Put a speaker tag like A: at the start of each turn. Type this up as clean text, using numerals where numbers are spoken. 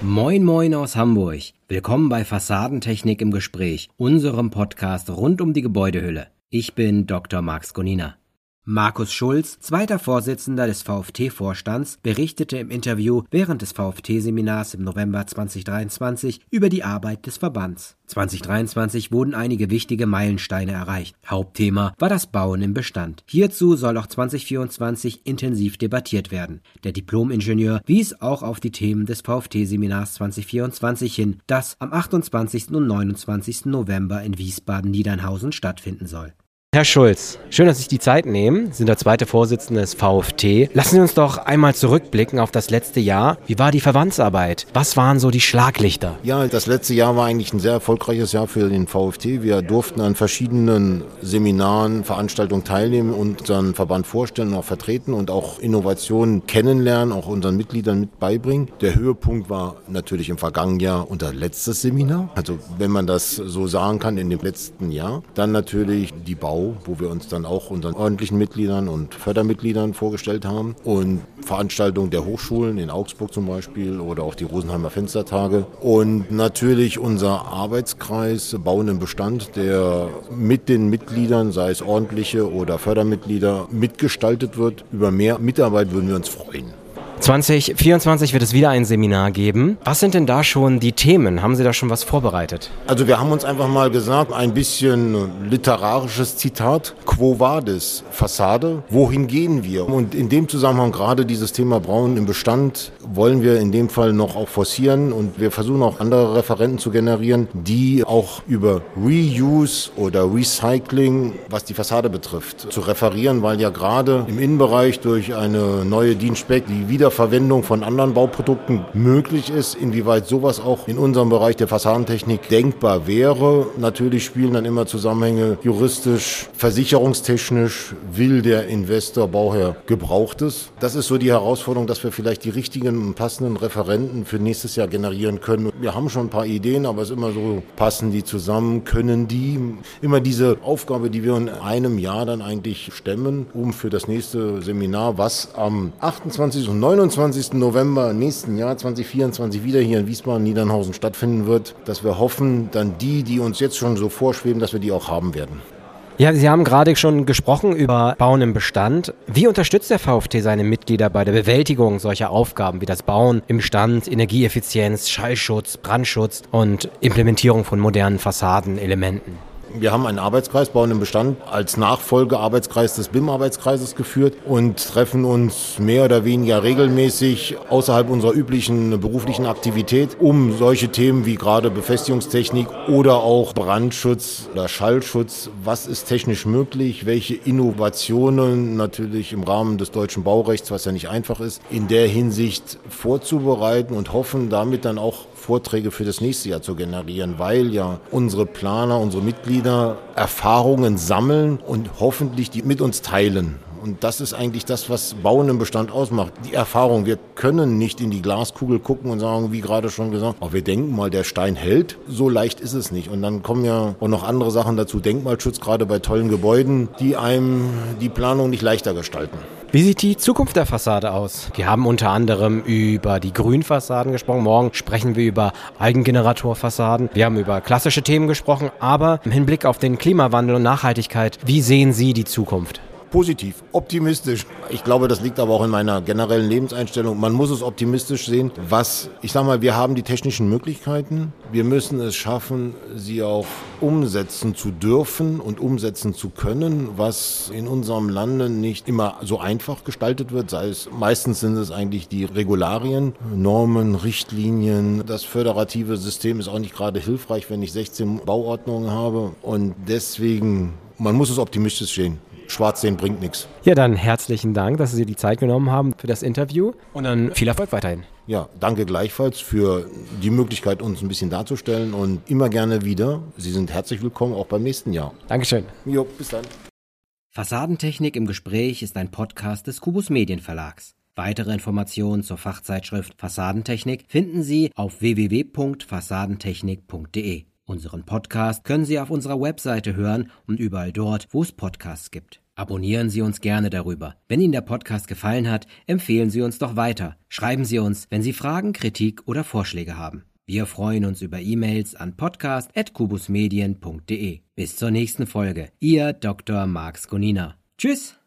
A: Moin Moin aus Hamburg. Willkommen bei Fassadentechnik im Gespräch, unserem Podcast rund um die Gebäudehülle. Ich bin Dr. Marx Gonina. Markus Schulz, zweiter Vorsitzender des VfT-Vorstands, berichtete im Interview während des VfT-Seminars im November 2023 über die Arbeit des Verbands. 2023 wurden einige wichtige Meilensteine erreicht. Hauptthema war das Bauen im Bestand. Hierzu soll auch 2024 intensiv debattiert werden. Der Diplom-Ingenieur wies auch auf die Themen des VfT-Seminars 2024 hin, das am 28. und 29. November in Wiesbaden-Niedernhausen stattfinden soll. Herr Schulz, schön, dass Sie sich die Zeit nehmen. Sie sind der zweite Vorsitzende des VfT. Lassen Sie uns doch einmal zurückblicken auf das letzte Jahr. Wie war die Verbandsarbeit? Was waren so die Schlaglichter?
B: Ja, das letzte Jahr war eigentlich ein sehr erfolgreiches Jahr für den VfT. Wir durften an verschiedenen Seminaren, Veranstaltungen teilnehmen und unseren Verband vorstellen und auch vertreten und auch Innovationen kennenlernen, auch unseren Mitgliedern mit beibringen. Der Höhepunkt war natürlich im vergangenen Jahr unser letztes Seminar. Also wenn man das so sagen kann, in dem letzten Jahr. Dann natürlich die Bau, wo wir uns dann auch unseren ordentlichen Mitgliedern und Fördermitgliedern vorgestellt haben und Veranstaltungen der Hochschulen in Augsburg zum Beispiel oder auch die Rosenheimer Fenstertage und natürlich unser Arbeitskreis Bauen im Bestand, der mit den Mitgliedern, sei es ordentliche oder Fördermitglieder, mitgestaltet wird. Über mehr Mitarbeit würden wir uns freuen.
A: 2024 wird es wieder ein Seminar geben. Was sind denn da schon die Themen? Haben Sie da schon was vorbereitet?
B: Also wir haben uns einfach mal gesagt, ein bisschen literarisches Zitat. Quo vadis? Fassade. Wohin gehen wir? Und in dem Zusammenhang gerade dieses Thema Bauen im Bestand wollen wir in dem Fall noch auch forcieren und wir versuchen auch andere Referenten zu generieren, die auch über Reuse oder Recycling, was die Fassade betrifft, zu referieren, weil ja gerade im Innenbereich durch eine neue DIN-Spec die Wiederverwendung von anderen Bauprodukten möglich ist, inwieweit sowas auch in unserem Bereich der Fassadentechnik denkbar wäre. Natürlich spielen dann immer Zusammenhänge juristisch, versicherungstechnisch, will der Investor, Bauherr Gebrauchtes. Das ist so die Herausforderung, dass wir vielleicht die richtigen und passenden Referenten für nächstes Jahr generieren können. Wir haben schon ein paar Ideen, aber es ist immer so, passen die zusammen, können die? Immer diese Aufgabe, die wir in einem Jahr dann eigentlich stemmen, um für das nächste Seminar, was am 28. und 29. November nächsten Jahr 2024 wieder hier in Wiesbaden-Niedernhausen stattfinden wird, dass wir hoffen, dann die uns jetzt schon so vorschweben, dass wir die auch haben werden.
A: Ja, Sie haben gerade schon gesprochen über Bauen im Bestand. Wie unterstützt der VfT seine Mitglieder bei der Bewältigung solcher Aufgaben wie das Bauen im Bestand, Energieeffizienz, Schallschutz, Brandschutz und Implementierung von modernen Fassadenelementen?
B: Wir haben einen Arbeitskreis Bauen im Bestand als Nachfolgearbeitskreis des BIM-Arbeitskreises geführt und treffen uns mehr oder weniger regelmäßig außerhalb unserer üblichen beruflichen Aktivität, um solche Themen wie gerade Befestigungstechnik oder auch Brandschutz oder Schallschutz, was ist technisch möglich, welche Innovationen natürlich im Rahmen des deutschen Baurechts, was ja nicht einfach ist, in der Hinsicht vorzubereiten und hoffen damit dann auch Vorträge für das nächste Jahr zu generieren, weil ja unsere Planer, unsere Mitglieder Erfahrungen sammeln und hoffentlich die mit uns teilen. Und das ist eigentlich das, was Bauen im Bestand ausmacht. Die Erfahrung. Wir können nicht in die Glaskugel gucken und sagen, wie gerade schon gesagt, wir denken mal, der Stein hält. So leicht ist es nicht. Und dann kommen ja auch noch andere Sachen dazu. Denkmalschutz, gerade bei tollen Gebäuden, die einem die Planung nicht leichter gestalten.
A: Wie sieht die Zukunft der Fassade aus? Wir haben unter anderem über die Grünfassaden gesprochen. Morgen sprechen wir über Eigengeneratorfassaden. Wir haben über klassische Themen gesprochen. Aber im Hinblick auf den Klimawandel und Nachhaltigkeit, wie sehen Sie die Zukunft?
B: Positiv, optimistisch. Ich glaube, das liegt aber auch in meiner generellen Lebenseinstellung. Man muss es optimistisch sehen. Wir haben die technischen Möglichkeiten. Wir müssen es schaffen, sie auch umsetzen zu dürfen und umsetzen zu können, was in unserem Lande nicht immer so einfach gestaltet wird. Meistens sind es eigentlich die Regularien, Normen, Richtlinien. Das föderative System ist auch nicht gerade hilfreich, wenn ich 16 Bauordnungen habe. Und deswegen, man muss es optimistisch sehen. Schwarz sehen bringt nichts.
A: Ja, dann herzlichen Dank, dass Sie die Zeit genommen haben für das Interview und dann viel Erfolg weiterhin.
B: Ja, danke gleichfalls für die Möglichkeit, uns ein bisschen darzustellen und immer gerne wieder. Sie sind herzlich willkommen, auch beim nächsten Jahr.
A: Dankeschön.
B: Jo, bis dann.
A: Fassadentechnik im Gespräch ist ein Podcast des Kubus Medienverlags. Weitere Informationen zur Fachzeitschrift Fassadentechnik finden Sie auf www.fassadentechnik.de. Unseren Podcast können Sie auf unserer Webseite hören und überall dort, wo es Podcasts gibt. Abonnieren Sie uns gerne darüber. Wenn Ihnen der Podcast gefallen hat, empfehlen Sie uns doch weiter. Schreiben Sie uns, wenn Sie Fragen, Kritik oder Vorschläge haben. Wir freuen uns über E-Mails an podcast@kubusmedien.de. Bis zur nächsten Folge. Ihr Dr. Marx Gonina. Tschüss!